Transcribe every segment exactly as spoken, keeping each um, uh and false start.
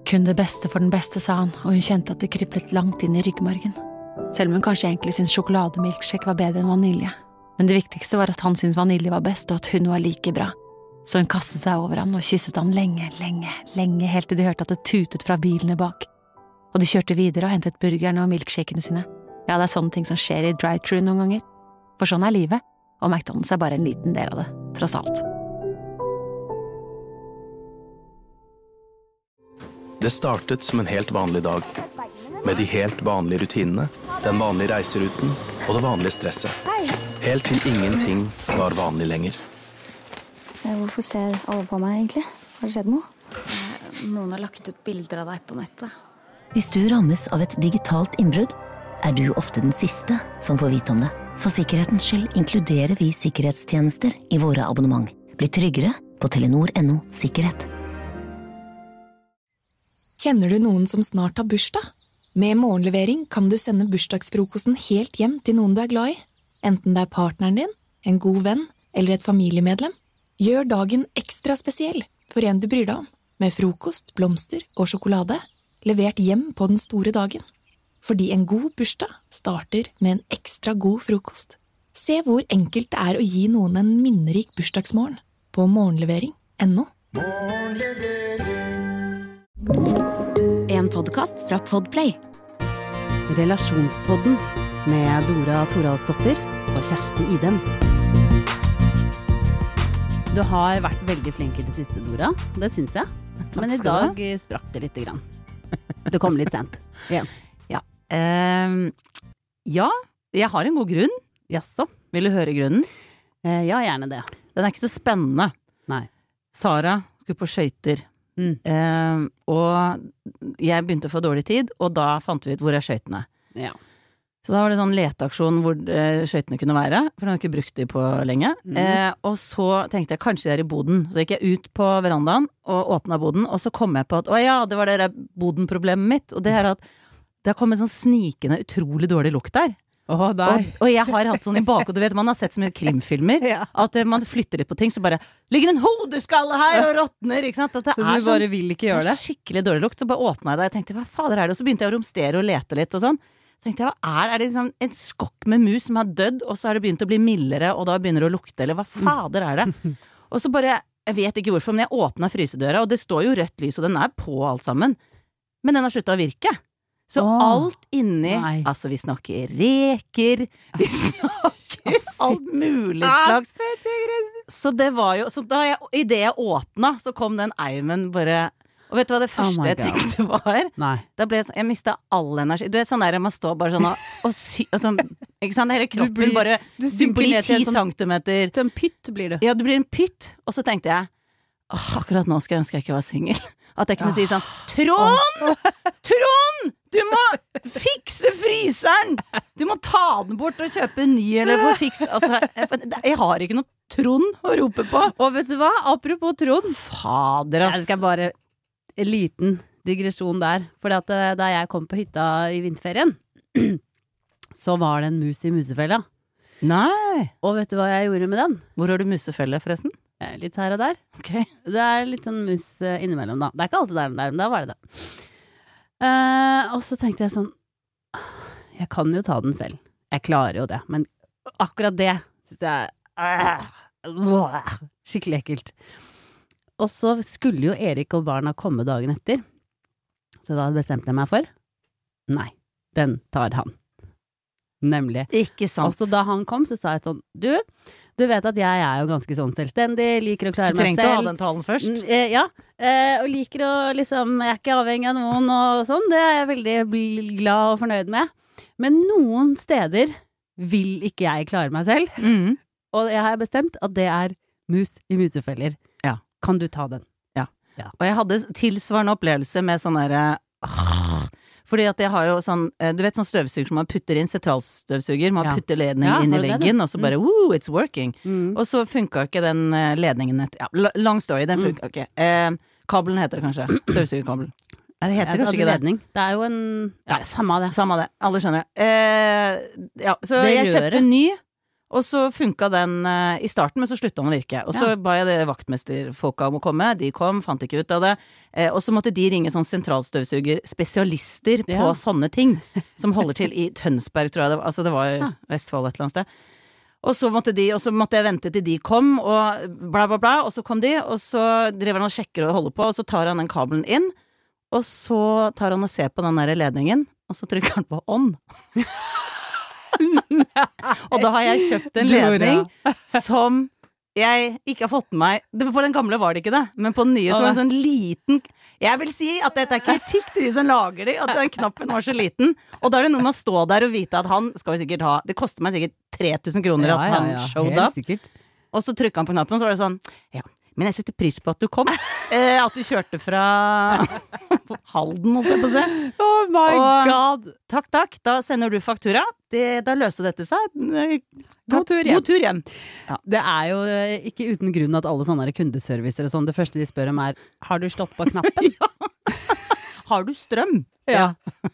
Kun det beste for den beste, sa han, og hun kjente at det kriblet langt inn i ryggmargen. Selv om hun kanskje egentlig syntes sjokolademilkshake var bedre enn vanilje. Men det viktigste var at han syntes vanilje var best, og at hun var like bra. Så hun kastet seg over han og kysset han lenge, lenge, lenge, helt til de hørte at det tutet fra bilene bak. Og de kjørte videre og hentet burgerne og milkshakene sine. Ja, det er sånne ting som skjer i drive-thru noen ganger. For sånn er livet, og McDonald's er bare en liten del av det, tross alt. Det startet som en helt vanlig dag, med de helt vanlige rutinene, den vanlige reiseruten og det vanlige stresset. Helt til ingenting var vanlig lenger. Hvorfor ser alle på meg egentlig? Har det skjedd noe? Noen har lagt ut bilder av deg på nettet. Hvis du rammes av et digitalt innbrudd, er du ofte den siste som får vite om det. For sikkerhetens skyld inkluderer vi sikkerhetstjenester i våre abonnement. Bli tryggere på telenor punktum no sikkerhet. Kjenner du noen som snart har bursdag? Med morgenlevering kan du sende bursdagsfrokosten helt hjem til noen du er glad i. Enten det er partneren din, en god venn eller et familiemedlem. Gjør dagen ekstra spesiell for en du bryr deg om, med frokost, blomster og sjokolade, levert hjem på den store dagen. Fordi en god bursdag starter med en ekstra god frokost. Se hvor enkelt det er å gi noen en minnerik bursdagsmorgen på morgenlevering punktum no. En podcast fra Podplay. Relasjonspodden med Dora Toralsdottir og Kjersti Idem. Du har vært veldig flink i det siste, Dora. Det synes jeg. Men i dag sprakk det litt grann. Det kom litt sent. Ja. Ja. Uh, ja, jeg har en god grunn. Jaså, vil du høre grunnen? Uh, ja, gjerne det. Den er ikke så spennende. Nei. Sara skulle på skøyter. Mm. Uh, og jeg begynte å få dårlig tid, og da fant vi ut hvor er skøytene. Ja. Så da var det sånn leteaksjon hvor uh, skøytene kunne være, for jeg har ikke brukt de på lenge. Mm. Uh, og så tenkte jeg kanskje det er i boden. Så gikk jeg ut på verandaen og åpnet boden, og så kom jeg på at, å ja, det var det der boden-problemet mitt, og det er at det har kommet sånn snikende, utrolig dårlig lukt der. Oh, og, og jeg har hatt sånn i bakhodet, du vet, man har sett så mye krimfilmer, ja. At man flytter litt på ting, så bare ligger en hodeskalle her og råtner, ikke sant? At det så er du bare sånn, vil ikke gjøre det? Skikkelig dårlig lukt, så bare åpnet jeg det, jeg tenkte, hva fader er det? Og så begynte jeg å romstere og lete litt og sånn. Tenkte jeg, hva er, er det liksom en skokk med mus som har dødd, og så har det begynt å bli mildere, og da begynner det å lukte, eller hva fader er det? Og så bare, jeg vet ikke hvorfor, men jeg åpnet frysedøra, og det står jo rødt lys, og den er på alt sammen. Men den har sluttet å virke. Så oh, alt inni, nei. Altså vi snakker reker, vi snakker alt mulig slags. Så det var jo, så da jeg, i det jeg åpnet, så kom den eimen bare, og vet du hva det første oh jeg tenkte var? Nei. Da ble jeg, jeg mistet all energi. Du vet sånn der, man står bare sånn og, og, sy, og sånn, ikke sant, hele kroppen blir, bare, du, du blir ti sånn, centimeter. Du en pytt blir du. Ja, du blir en pytt, og så tenkte jeg, åh, akkurat nå skal jeg ønske jeg ikke var single. At jeg kunne ah. si sånn, Trond! Trond! Du må fikse fryseren! Du må ta den bort og kjøpe en ny, eller få fikse, altså, jeg, jeg har ikke noe Trond å rope på. Og vet du hva? Apropos Trond. Fader, ass. Jeg skal bare, en liten digresjon der, for at da jeg kom på hytta i vinterferien, så var det en mus i musefella. Nei. Og vet du hva jeg gjorde med den? Hvor har du musefelle, forresten? Litt her og der. Okay. Det er litt sånn mus innimellom da. Det er ikke alltid der, der men da var det det. Uh, og så tenkte jeg sånn, jeg kan jo ta den selv. Jeg klarer jo det. Men akkurat det synes jeg uh, uh, skikkelig ekkelt. Og så skulle jo Erik og barna komme dagen etter. Så da bestemte jeg meg for, nei, den tar han. Nemlig. Ikke sant. Og så da han kom, så sa jeg sånn, du, du vet at jeg er jo ganske sånn selvstendig, liker å klare meg selv. Du trengte å ha den talen først. Mm, eh, ja, eh, og liker å liksom, jeg er ikke avhengig av noen og sånn, det er jeg veldig glad og fornøyd med. Men noen steder vil ikke jeg klare meg selv, mm. og jeg har bestemt at det er mus i musefeller. Ja. Kan du ta den? Ja. Ja. Og jeg hadde tilsvarende opplevelse med sånn der, ah, fordi at jeg har jo sånn, du vet sånn støvsuger som man putter inn, sentralstøvsuger, man ja. putter ledning ja, inn i veggen, og så bare, woo, it's working. Mm. Og så funket ikke den ledningen etter, ja, long story, den funket mm. ikke. Eh, kabelen heter det kanskje, støvsugerkabelen. Nei, det heter altså, kanskje ikke ledning. Det. Det er jo en, ja, samme av det. Samme av det, alle skjønner. Eh, ja, så det jeg kjøpte en ny, Og så funka den uh, i starten, men så slutta den å virke. Og så ja. ba jeg det vaktmesterfolka om å komme. De kom, fant ikke ut av det. Eh, og så måtte de ringe sånn sentralstøvsuger-spesialister på ja. sånne ting. Som holder til i Tønsberg, tror jeg. Det var, altså det var i ja. Vestfold et eller annet sted. Og så måtte de, og så måtte jeg vente til de kom, og bla bla bla. Og så kom de, og så driver han og sjekker og holder på, og så tar han den kabelen inn. Og så tar han og ser på den der ledningen, og så trykker han på on. Og da har jeg kjøpt en ledning som jeg ikke har fått med meg. På den gamle var det ikke det, men på den nye så var det en sånn liten. Jeg vil si at dette er kritikk til de som lager de, at den knappen var så liten. Og da er det noe med å stå der og vite at han skal vi sikkert ha, det koster meg sikkert tre tusen kroner ja, at han ja, ja. showed up. Sikkert. Og så trykket han på knappen, og så var det sånn, ja, men jeg setter pris på at du kom. Eh, at du kjørte fra Halden, holdt jeg på å se. Oh my og, god. Takk, takk. Da sender du faktura. Det, da løste dette seg. God tur hjem. God tur hjem. Ja. Det er jo ikke uten grunn at alle sånne kundeservicer og sånn, det første de spør om er, har du slått på knappen? Ja. Har du strøm? Ja.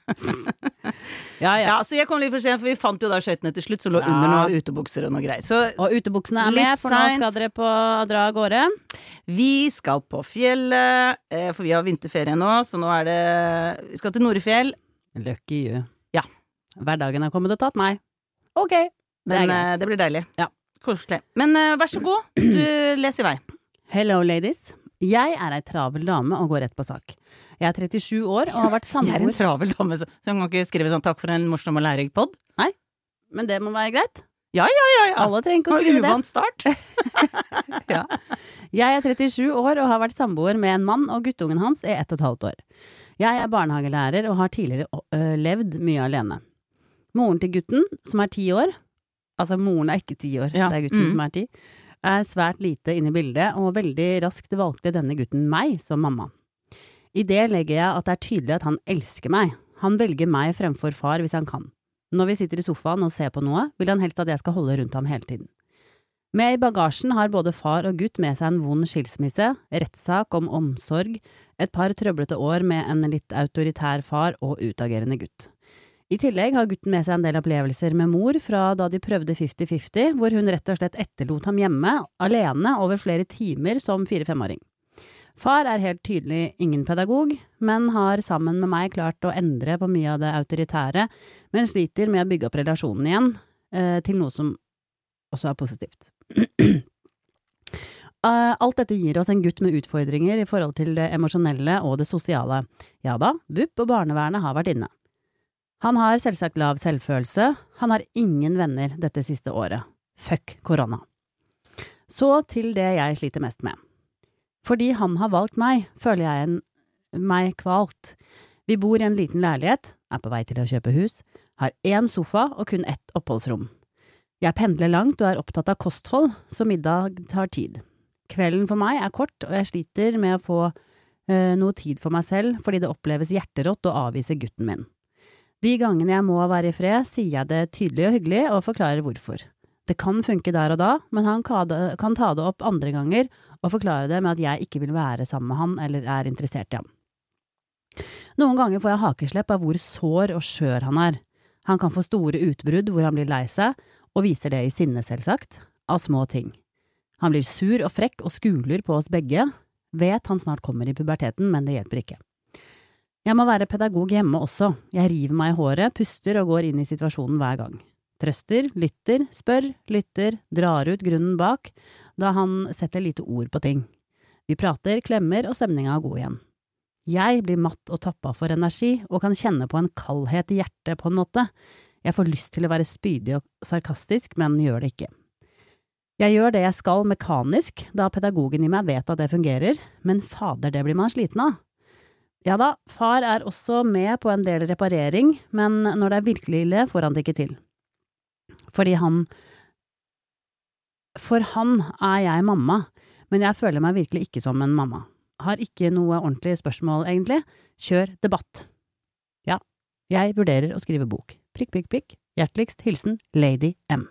ja, ja. Ja, så jeg kom litt for sent, for vi fant jo da skøytene til slutt, som lå ja. under noen utebukser og noe greier. Så, og utebuksene er med, for nå skal dere på dra av gårde. Vi skal på fjellet, for vi har vinterferie nå, så nå er det, vi skal til Norefjell. Lucky you. Ja. Hverdagen har kommet og tatt meg. Ok, det, Men, det blir deilig. Ja. Koselig. Men uh, vær så god, du leser i vei. Hello ladies. Jeg er ei travel dame og går rett på sak. Jeg er trettisju år og har vært samboer. Jeg er en travel dame, så jeg kan ikke skrive sånn takk for en morsom og lærerik podd. Nei, men det må være greit. Ja, ja, ja, ja. Alle trenger ikke å skrive det. Uvant start. ja. Jeg er trettisju år og har vært samboer med en mann, og guttungen hans er ett og et halvt år. Jeg er barnehagelærer og har tidligere øh, levd mye alene. Moren til gutten, som er ti år, altså moren er ikke ti år, ja. det er gutten mm. som er ti, er svært lite inne i bildet, og veldig raskt valgte denne gutten meg som mamma. I det legger jeg at det er tydelig at han elsker meg. Han velger meg fremfor far hvis han kan. Når vi sitter i sofaen og ser på noe, vil han helst at jeg skal holde rundt ham hele tiden. Med i bagasjen har både far og gutt med seg en vond skilsmisse, rettssak om omsorg, et par trøblete år med en litt autoritær far og utagerende gutt. I tillegg har gutten med seg en del opplevelser med mor fra da de prøvde fifty-fifty, hvor hun rett og slett etterlot ham hjemme, alene over flere timer som fire-femåring. Far er helt tydelig ingen pedagog, men har sammen med meg klart å endre på mye av det autoritære, men sliter med å bygge opp relasjonen igjen, eh, til noe som også er positivt. uh, alt dette gir oss en gutt med utfordringer i forhold til det emosjonelle og det sosiale. Ja da, B U P og barnevernet har vært inne. Han har selvsagt lav selvfølelse, han har ingen venner dette siste året. Fuck korona. Så til det jeg sliter mest med. Fordi han har valgt meg, føler jeg en, meg kvalt. Vi bor i en liten leilighet, er på vei til å kjøpe hus, har én sofa og kun ett oppholdsrom. Jeg pendler langt og er opptatt av kosthold, så middag tar tid. Kvelden for meg er kort, og jeg sliter med å få øh, noe tid for meg selv, fordi det oppleves hjerterått å avvise gutten min. De gangene jeg må være i fred, sier jeg det tydelig og hyggelig og forklarer hvorfor. Det kan funke der og da, men han kan ta det opp andre ganger og forklare det med at jeg ikke vil være sammen med han eller er interessert i ham. Noen ganger får jeg hakeslepp av hvor sår og skjør han er. Han kan få store utbrudd hvor han blir lei seg, og viser det i sinne selvsagt, av små ting. Han blir sur og frekk og skuler på oss begge, vet han snart kommer i puberteten, men det hjelper ikke. Jeg må være pedagog hjemme også. Jeg river meg i håret, puster og går inn i situasjonen hver gang. Trøster, lytter, spør, lytter, drar ut grunnen bak, da han setter lite ord på ting. Vi prater, klemmer, og stemninga er god igjen. Jeg blir matt og tappa for energi, og kan kjenne på en kaldhet i hjertet på en måte. Jeg får lyst til å være spydig og sarkastisk, men gjør det ikke. Jeg gjør det jeg skal mekanisk, da pedagogen i meg vet at det fungerer, men fader, det blir man sliten av. Ja da, far er også med på en del reparering, men når det er virkelig ille, får han det ikke til. Fordi han… For han er jeg mamma, men jeg føler meg virkelig ikke som en mamma. Har ikke noe ordentlig spørsmål, egentlig. Kjør debatt. Ja, jeg vurderer å skrive bok. Prikk, prikk, prikk. Hjerteligst hilsen Lady M.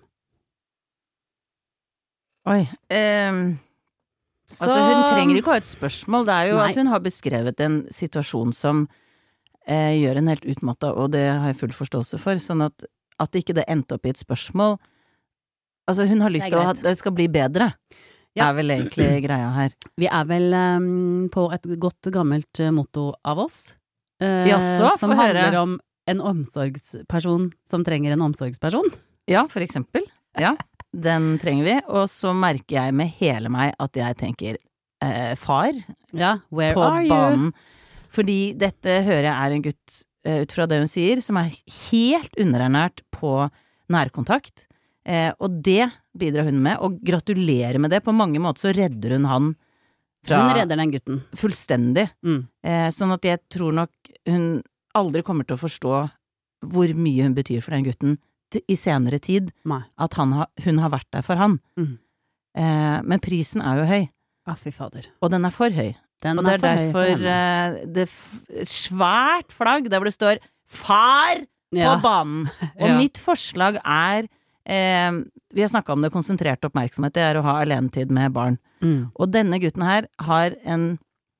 Oi, eh... Så, altså hun trenger ikke å ha et spørsmål, det er jo nei. At hun har beskrevet en situasjon som eh, gjør en helt utmattet, og det har jeg full forståelse for, sånn at, at ikke det endte opp i et spørsmål, altså hun har lyst Det er til at greit. det skal bli bedre. Det Ja. er vel egentlig greia her. Vi er vel um, på et godt gammelt uh, motto av oss. Uh, Jaså, som få høre. handler om en omsorgsperson som trenger en omsorgsperson. Ja, for eksempel. Ja, den trenger vi. Og så merker jeg med hele meg at jeg tenker eh, far Ja, where på are you? banen. Fordi dette hører jeg er en gutt, eh, ut fra det hun sier, som er helt underernært på nærkontakt. Eh, og det bidrar hun med, og gratulerer med det. På mange måter så redder hun han fra Hun redder den gutten. fullstendig. Mm. Eh, sånn at jeg tror nok hun aldri kommer til å forstå hvor mye hun betyr for den gutten til, i senere tid. Nei. At han har, hun har vært der for han. Mm. Eh, men prisen er jo høy, Ah, fy fader. og den er for høy. Den Og det er for høy for derfor henne. eh, det f et svært flagg der hvor det står 'far' på Ja. banen. Og Ja. mitt forslag er eh, vi har snakket om det, konsentrert oppmerksomhet, det er å ha alenetid med barn. Mm. Og denne gutten her har en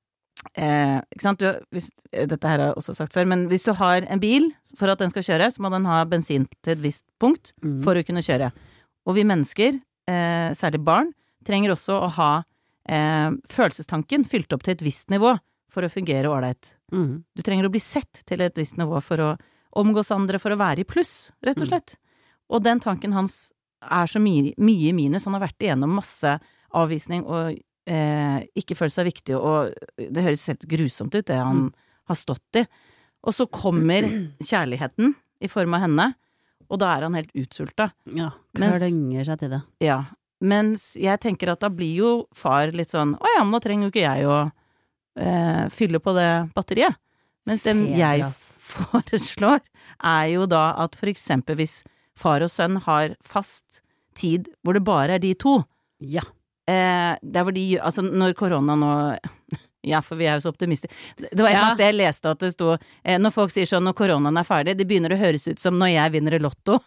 eh, ikke sant, du, hvis, dette her har jeg også sagt før, men hvis du har en bil, for at den skal kjøre, så må den ha bensin til et visst punkt Mm. for å kunne kjøre. Og vi mennesker, eh, særlig barn, trenger også å ha eh, følelsestanken fylt opp til et visst nivå for å fungere ålreit. Mm. Du trenger å bli sett til et visst nivå for å omgås andre, for å være i pluss, rett og slett. Og den tanken hans er så mye, mye i minus. Han har vært igjennom masse avvisning og eh, ikke følt seg viktig, og det høres helt grusomt ut, det han Mm. har stått i. Og så kommer kjærligheten i form av henne, og da er han helt utsulta. Ja, Mens- klønger seg til det. Ja. Mens jeg tenker at da blir jo far litt sånn, å ja, men da trenger jo ikke jeg å eh, fylle på det batteriet. Mens det Feder, jeg ass. foreslår, er jo da at for eksempel hvis far og sønn har fast tid hvor det bare er de to, Ja. eh, der hvor de, altså når korona nå, ja, for vi er jo så optimister. Det var et eller Ja. annet sted jeg leste at det sto, eh, når folk sier sånn, når koronaen er ferdig, det begynner å høres ut som når jeg vinner i lotto.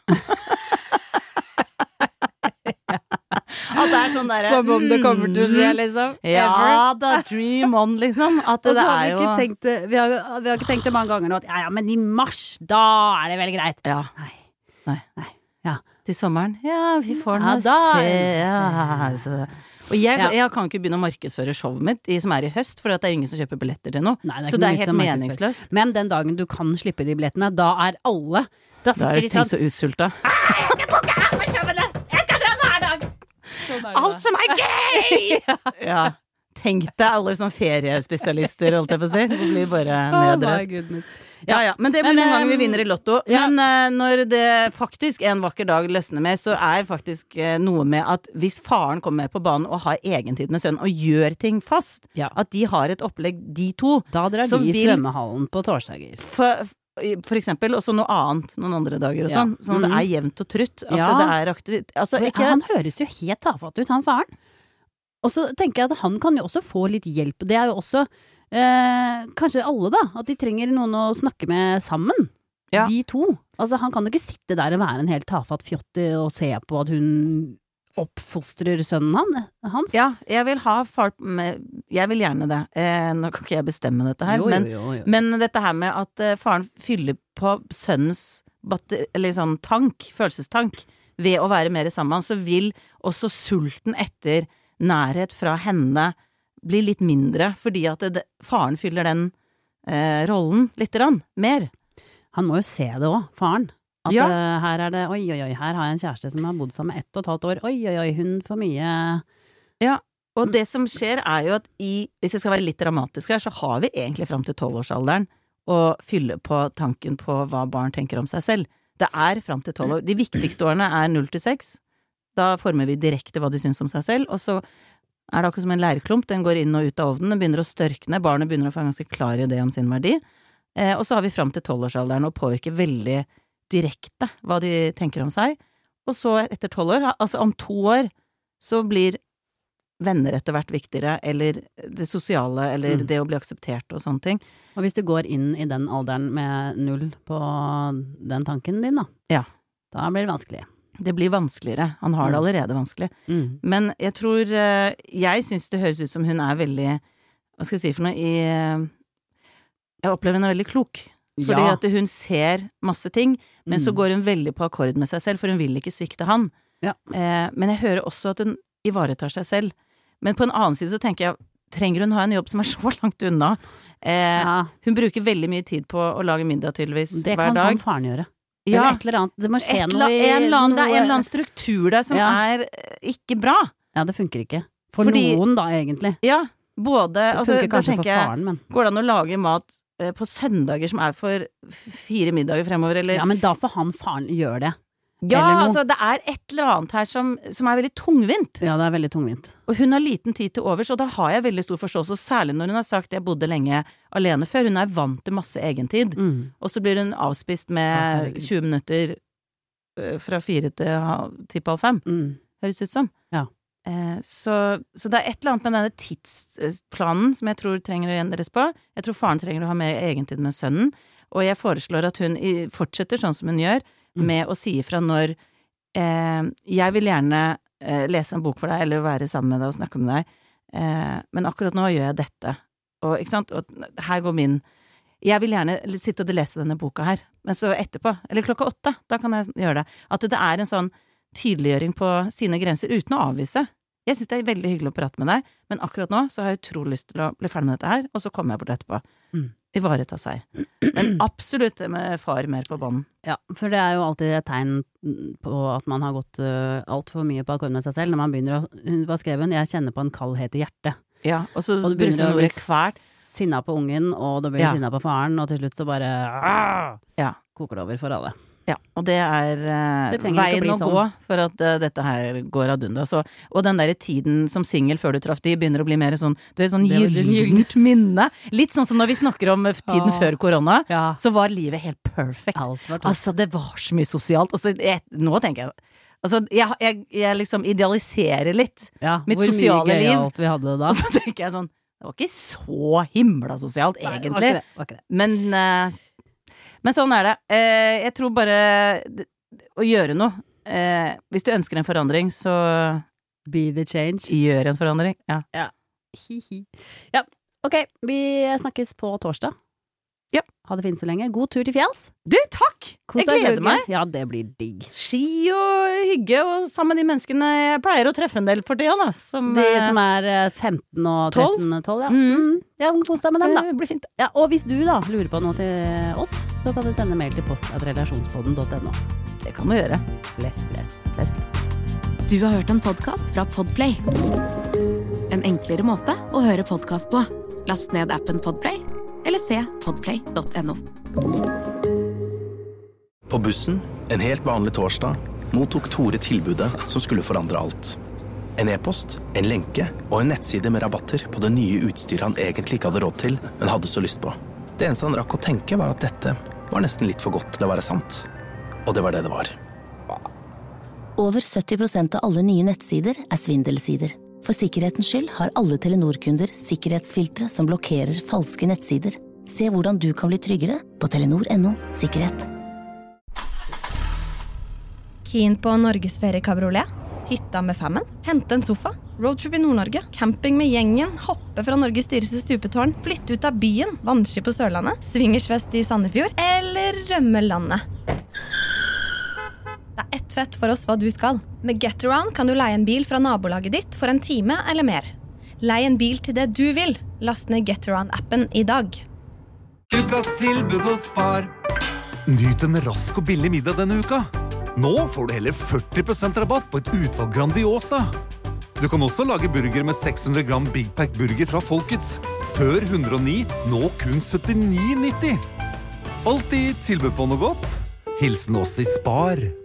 At det er sånn der, Som om det kommer til å skje, liksom. ja, da, dream on, liksom. At Og det så har er vi jo ikke tenkt det, vi har, vi har ikke tenkt det mange ganger nå, at ja, ja, men i mars, da er det vel greit. Ja. Nei. Nei. Nei. Ja. Til sommeren. Ja, vi får Ja, nå da er se. det- Ja, altså. Og jeg, Ja. jeg kan ikke begynne å markedsføre showet mitt, i, som er i høst, for det er ingen som kjøper billetter til noe. Nei, det er Så ikke det noe er vits helt å markedsføre. meningsløst. Men den dagen du kan slippe de billettene, da er alle Da Da sitter er de det ting sånn så utsulta. Jeg skal dra hver dag! Alt som er gøy! ja. Tenk deg alle som feriespesialister, holdt jeg på å si. Det blir bare Oh nedre. my goodness. Ja, ja, men det blir Men, noen ganger vi um, vinner i lotto. ja. Men eh, når det faktisk en vakker dag løsner med, så er faktisk eh, noe med at hvis faren kommer med på banen og har egentid med sønnen og gjør ting fast, Ja. at de har et opplegg, de to, Da drar så de i vil- svømmehallen på torsdager. for, for eksempel, og så noe annet noen andre dager og Ja. sånn, sånn at det Mhm. er jevnt og trutt, at Ja. det er aktivitet, altså Og ikke Han høres jo helt tafatt ut, han faren. Og så tenker jeg at han kan jo også få litt hjelp. Det er jo også eh, kanskje alle, da. At de trenger noen å snakke med sammen. Ja. De to. Altså, han kan jo ikke sitte der og være en helt tafatt fjotte og se på at hun oppfostrer sønnen han, hans. Ja, jeg vil ha far med, jeg vil gjerne det. Eh, nå kan ikke jeg bestemme dette her, Jo, jo, men, jo, jo. men dette her med at eh, faren fyller på sønnens batter, eller sånn tank, følelsestank, ved å være mer sammen, så vil også sulten etter nærhet fra henne bli litt mindre, fordi at det, faren fyller den eh, rollen litt grann, mer. Han må jo se det òg, faren. At Ja. eh, her er det oi, oi, oi, her har jeg en kjæreste som har bodd sammen ett og et halvt år. Oi, oi, oi, hun får mye Ja, og det som skjer er jo at i, hvis jeg skal være litt dramatisk her, så har vi egentlig fram til tolvårsalderen å fylle på tanken på hva barn tenker om seg selv. Det er fram til tolv år. De viktigste årene er null til seks. Da former vi direkte hva de syns om seg selv, og så er det akkurat som en leirklump, den går inn og ut av ovnen, den begynner å størkne, barnet begynner å få en ganske klar idé om sin verdi, eh, og så har vi fram til tolvårsalderen og påvirker veldig direkte hva de tenker om seg, og så etter tolv år, altså om to år, så blir venner etter hvert viktigere, eller det sosiale, eller Mm. det å bli akseptert og sånne ting. Og hvis du går inn i den alderen med null på den tanken din, da, Ja. da blir det vanskelig. Det blir vanskeligere. Han har det Mm. allerede vanskelig. Mm. Men jeg tror eh, Jeg syns det høres ut som hun er veldig Hva skal jeg si for noe i eh, Jeg opplever henne veldig klok. Fordi Ja. at hun ser masse ting, men så Mm. går hun veldig på akkord med seg selv, for hun vil ikke svikte han. Ja. Eh, men jeg hører også at hun ivaretar seg selv. Men på en annen side så tenker jeg, trenger hun ha en jobb som er så langt unna? Eh, Ja. Hun bruker veldig mye tid på å lage middag tydeligvis Det hver kan dag. han faren gjøre. Ja. Eller et eller annet. Det må skje Et noe la- i en eller annen, Det er noe- en eller annen struktur der som Ja. er eh, ikke bra. Ja, det funker ikke. For Fordi- noen da, egentlig. Ja, både Det altså, funker da kanskje for tenker jeg, faren, men går det an å lage mat eh, på søndager som er for f- fire middager fremover, eller? Ja, men da får han faren gjøre det. Ja, eller noe. altså det er et eller annet her som, som er veldig tungvint. Ja, det er veldig tungvint. Og hun har liten tid til overs, og da har jeg veldig stor forståelse, særlig når hun har sagt jeg bodde lenge alene før. Hun er vant til masse egentid. Mm. Og så blir hun avspist Ja, med herregud. tjue minutter eh, fra fire til ha- til halv fem, Mm. høres ut som. Ja. Eh, så, så det er et eller annet med denne tidsplanen som jeg tror trenger å endres på. Jeg tror faren trenger å ha mer egentid med sønnen, og jeg foreslår at hun i, fortsetter sånn som hun gjør, Mm. med å si ifra når eh, jeg vil gjerne eh, lese en bok for deg, eller være sammen med deg og snakke med deg, eh, men akkurat nå gjør jeg dette. Og, ikke sant? Og her går min Jeg vil gjerne sitte og lese denne boka her, men så etterpå, eller klokka åtte, da kan jeg gjøre det. At det er en sånn tydeliggjøring på sine grenser, uten å avvise. Jeg synes det er veldig hyggelig å prate med deg, men akkurat nå så har jeg utrolig lyst til å bli ferdig med dette her, og så kommer jeg bort etterpå. Mm. Ivareta seg. Men absolutt det med far mer på bånden. Ja, for det er jo alltid et tegn på at man har gått uh, alt for mye på akkord med seg selv, når man begynner å, hun- hva skrev hun? Jeg kjenner på en kaldhet i hjertet. Ja, og så Og du bruker begynner hun å bli ordet kvært. sinna på ungen, og da blir du Ja. sinna på faren, og til slutt så bare ah, Ja. koker det over for alle. Ja, og det er eh, Det trenger ikke veien å bli å sånn. gå for at eh, dette her går ad undas. Og, og den der tiden som singel før du traff de, begynner å bli mer sånn, du er sånn Det var det gyllent minne. Litt sånn som når vi snakker om eh, tiden Ja. før korona, Ja. så var livet helt perfect. Alt var topp. Altså, det var så mye sosialt. Altså, jeg, nå tenker jeg Altså, jeg, jeg, jeg liksom idealiserer litt Ja, mitt hvor sosiale mye liv. gøyalt vi hadde da. Og så tenker jeg sånn, det var ikke så himla sosialt, Nei, egentlig. var ikke det, var ikke det. Men, eh, men sånn er det. Eh, jeg tror bare d- å gjøre noe. Eh, hvis du ønsker en forandring, så Be the change. gjør en forandring. Ja. Hi-hi. Ja, ok, vi snakkes på torsdag. Ja. Ha det fint så lenge. God tur til fjells. Du, takk! Kos Jeg deg, gleder Brugge. meg. Ja, det blir digg. Ski og hygge, og sammen med de menneskene jeg pleier å treffe en del for tida, da. Som, De eh, som er eh, femten og tolv? tretten, tolv, ja. Mm. Mm. Ja, kos deg med dem, da. det blir fint. Ja, og hvis du da lurer på noe til oss, så kan du sende mail til post at relasjonspodden punktum no. Det kan du gjøre. Bless, bless. Bless, bless. Du har hørt en podcast fra Podplay. En enklere måte å høre podcast på. Last ned appen Podplay, eller se podplay punktum no. På bussen, en helt vanlig torsdag, mottok Tore tilbudet som skulle forandre alt. En e-post, en lenke og en nettside med rabatter på det nye utstyret han egentlig ikke hadde råd til, men hadde så lyst på. Det eneste han rakk å tenke var at dette var nesten litt for godt til å være sant. Og det var det det var. Over sytti prosent av alle nye nettsider er svindelsider. For sikkerhetens skyld har alle Telenor-kunder sikkerhetsfiltre som blokkerer falske nettsider. Se hvordan du kan bli tryggere på telenor punktum no sikkerhet. Keen på Norgesferie kabriolet? Hytta med femmen? Hente en sofa? Roadtrip i Nord-Norge? Camping med gjengen? Hoppe fra Norges dyreste stupetårn? Flytte ut av byen? Vannski på Sørlandet? Swingersfest i Sandefjord? Eller rømme landet? Det er ett fett for oss hva du skal. Med GetAround kan du leie en bil fra nabolaget ditt for en time eller mer. Leie en bil til det du vil. Last ned GetAround-appen i dag. Ukas tilbud hos Spar. Nyt en rask og billig middag denne uka. Nå får du heller førti prosent rabatt på et utvalg Grandiosa. Du kan også lage burger med seks hundre gram Big Pack burger fra Folkets. Før hundre og ni, nå kun syttini nitti. Alltid tilbud på noe godt. Hilsen oss i Spar.